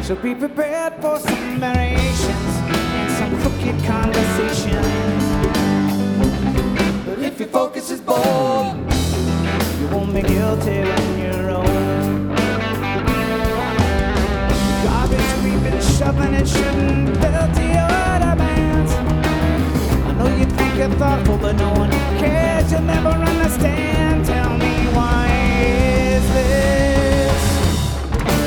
So be prepared for some variations and some crooked conversations. But if your focus is bold, you won't be guilty when you're old. Garbage we've been shoving and shouldn't build to your demands. I know you think you're thoughtful, but no one cares. You'll never